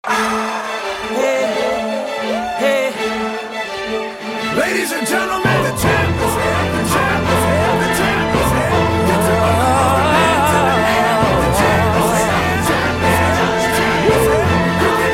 Ladies and gentlemen, the champ is here, the champ is here, the champ is here. Get to the man to the end. The champ is here, the champ is here, the champ is here. You can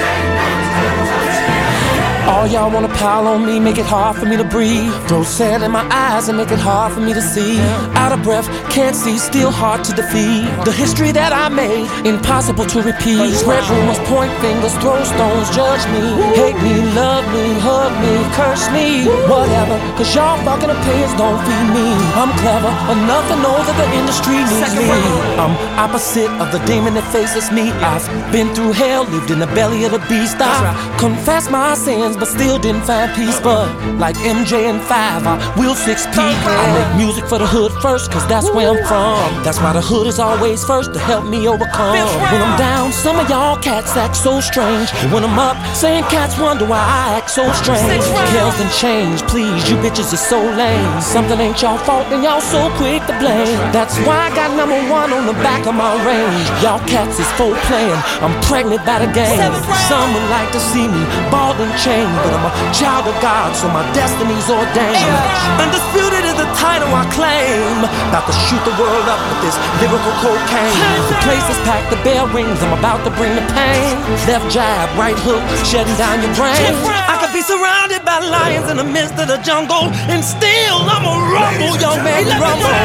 name All y'all wanna pile on me, make it hard for me to breathe. Throw sand in my eyes and make it hard for me to see. Out of breath, can't see, still hard to defeat. The history that I made, impossible to repeat. Spread rumors, point fingers, throw stones, judge me. Hate me, love me, hug me, curse me, whatever. Cause y'all fucking opinions don't feed me. I'm clever enough to know that the industry needs me. I'm opposite of the demon that faces me. I've been through hell, lived in the belly of the beast. I confessed my sins, but still didn't find peace. But like MJ and 5, I will 6P. I make music for the hood first, cause that's where I'm from. That's why the hood is always first to help me overcome. When I'm down, some of y'all cats act so strange. When I'm up, same cats wonder why I act so strange. Kills and change, please, you bitches are so lame. Something ain't y'all fault and y'all so quick to blame. That's why I got #1 on the back of my range. Y'all cats is full playing, I'm pregnant by the game. Some would like to see me bald and chained, but I'm a child of God, so my destiny's ordained. Undisputed is the title I claim. About to shoot the world up with this lyrical cocaine. The place is packed, the bell rings, I'm about to bring the pain. Left jab, right hook, shutting down your brain. I could be surrounded by lions in the midst of the jungle, and still I'ma rumble, young man, rumble.